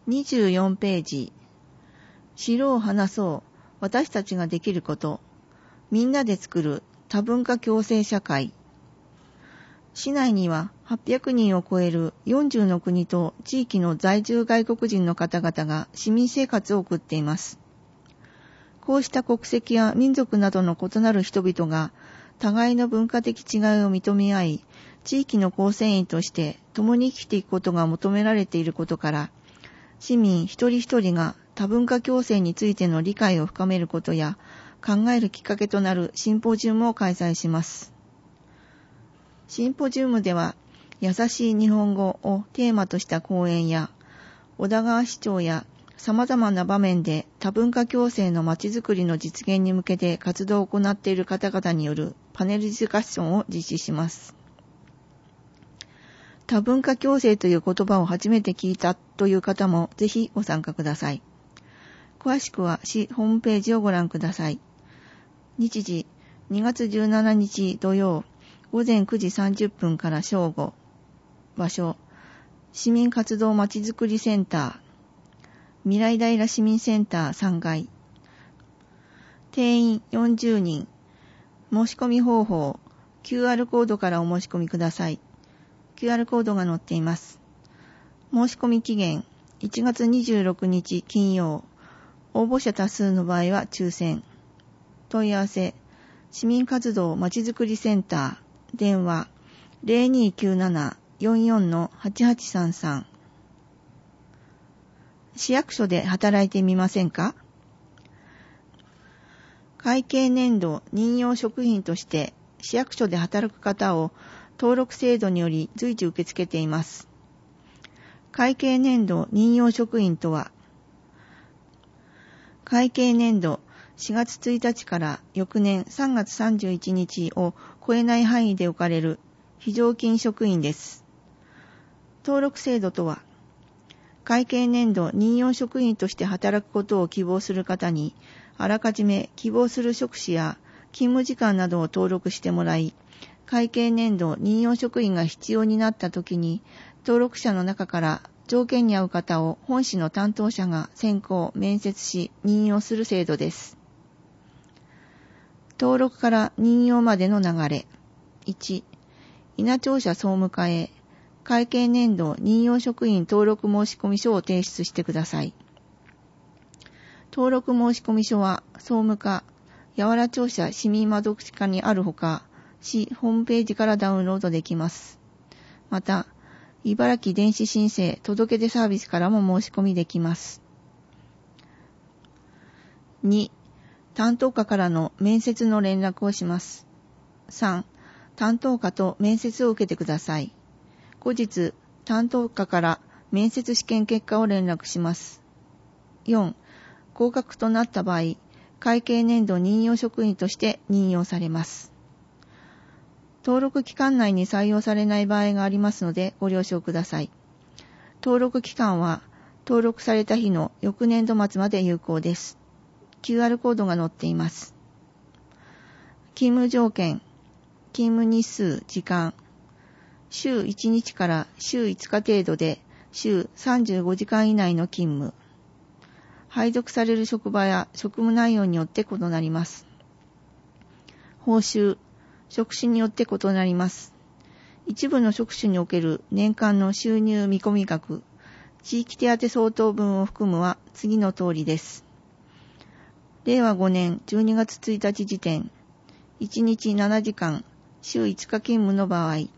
24ページ。知ろう話そう。私たちができること。みんなで作る多文化共生社会。市内には800人を超える40の国と地域の在住外国人の方々が市民生活を送っています。こうした国籍や民族などの異なる人々が互いの文化的違いを認め合い、地域の構成員として共に生きていくことが求められていることから、市民一人一人が多文化共生についての理解を深めることや考えるきっかけとなるシンポジウムを開催します。シンポジウムでは、優しい日本語をテーマとした講演や、小田川市長や様々な場面で多文化共生のまちづくりの実現に向けて活動を行っている方々によるパネルディスカッションを実施します。多文化共生という言葉を初めて聞いたという方もぜひご参加ください。詳しくは市ホームページをご覧ください。日時2月17日土曜午前9時30分から正午。場所市民活動まちづくりセンター未来平市民センター3階。定員40人。申し込み方法 QR コードからお申し込みください。QR コードが載っています。申し込み期限1月26日金曜。応募者多数の場合は抽選。問い合わせ市民活動まちづくりセンター電話 0297-44-8833。市役所で働いてみませんか？会計年度任用職員として市役所で働く方を登録制度により随時受け付けています。会計年度任用職員とは、会計年度4月1日から翌年3月31日を超えない範囲で置かれる非常勤職員です。登録制度とは、会計年度任用職員として働くことを希望する方に、あらかじめ希望する職種や勤務時間などを登録してもらい、会計年度任用職員が必要になったときに、登録者の中から条件に合う方を本市の担当者が選考・面接し任用する制度です。登録から任用までの流れ。1、稲庁舎総務課へ会計年度任用職員登録申込書を提出してください。登録申込書は総務課、八原庁舎市民窓口課にあるほか、市ホームページからダウンロードできます。また、茨城電子申請届出サービスからも申し込みできます。2、担当課からの面接の連絡をします。3、担当課と面接を受けてください。後日、担当課から面接試験結果を連絡します。4、合格となった場合、会計年度任用職員として任用されます。登録期間内に採用されない場合がありますのでご了承ください。登録期間は登録された日の翌年度末まで有効です。QR コードが載っています。勤務条件、勤務日数、時間、週1日から週5日程度で週35時間以内の勤務。配属される職場や職務内容によって異なります。報酬、職種によって異なります。一部の職種における年間の収入見込み額、地域手当相当分を含むは次の通りです。令和5年12月1日時点、1日7時間、週5日勤務の場合、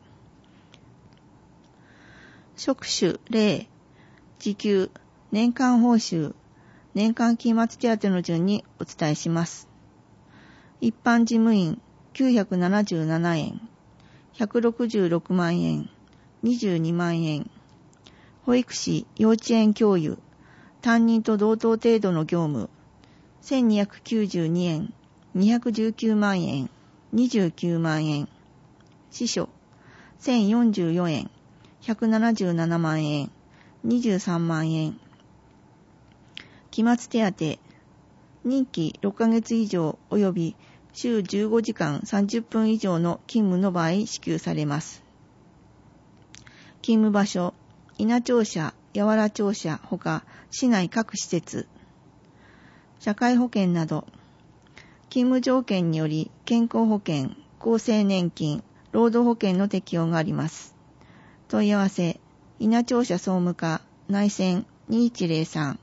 職種例、時給、年間報酬、年間期末手当の順にお伝えします。一般事務員977円、166万円、22万円。保育士、幼稚園教諭、担任と同等程度の業務、1292円、219万円、29万円。司書、1044円、177万円、23万円。期末手当、任期6ヶ月以上及び週15時間30分以上の勤務の場合支給されます。勤務場所、稲庁舎八原庁舎ほか市内各施設、社会保険など、勤務条件により健康保険、厚生年金、労働保険の適用があります。問い合わせ、稲庁舎総務課内線2103。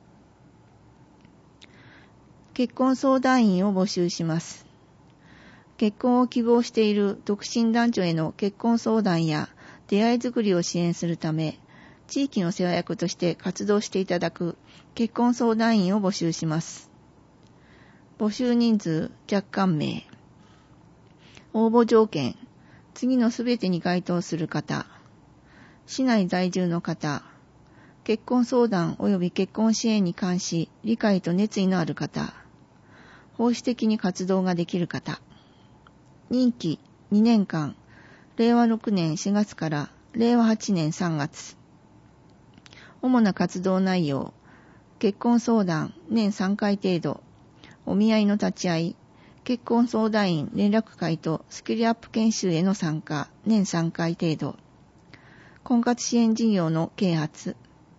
結婚相談員を募集します。結婚を希望している独身男女への結婚相談や出会いづくりを支援するため、地域の世話役として活動していただく結婚相談員を募集します。募集人数若干名。応募条件、次のすべてに該当する方、市内在住の方、結婚相談及び結婚支援に関し理解と熱意のある方、奉仕的に活動ができる方、任期2年間、令和6年4月から令和8年3月。主な活動内容、結婚相談年3回程度、お見合いの立ち会い、結婚相談員連絡会とスキルアップ研修への参加年3回程度、婚活支援事業の啓発。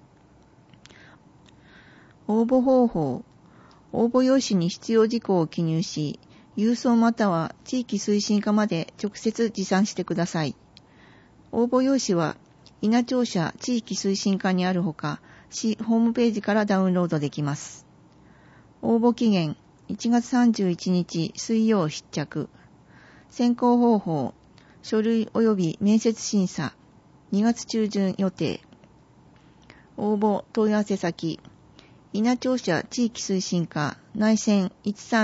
応募方法、応募用紙に必要事項を記入し、郵送または地域推進課まで直接持参してください。応募用紙は稲庁舎地域推進課にあるほか、市ホームページからダウンロードできます。応募期限1月31日水曜必着。選考方法、書類及び面接審査、2月中旬予定。応募問い合わせ先、稲庁舎地域推進課内線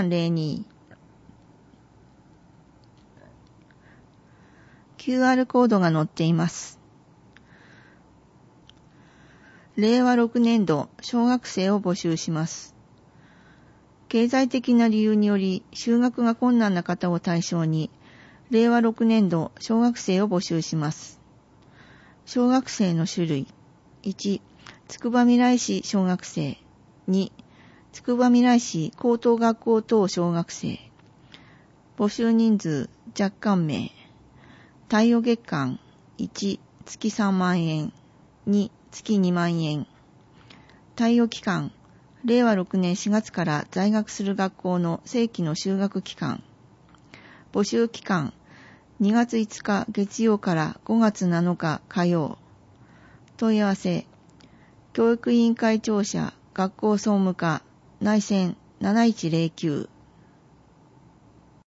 1302。QR コードが載っています。令和6年度小学生を募集します。経済的な理由により就学が困難な方を対象に、令和6年度小学生を募集します。小学生の種類。1、筑波未来市小学生。2、筑波未来市高等学校等小学生。募集人数若干名。貸与月間1、月3万円。2、月2万円。貸与期間、令和6年4月から在学する学校の正規の就学期間。募集期間、2月5日月曜から5月7日火曜。問い合わせ、教育委員会庁舎学校総務課内線7109。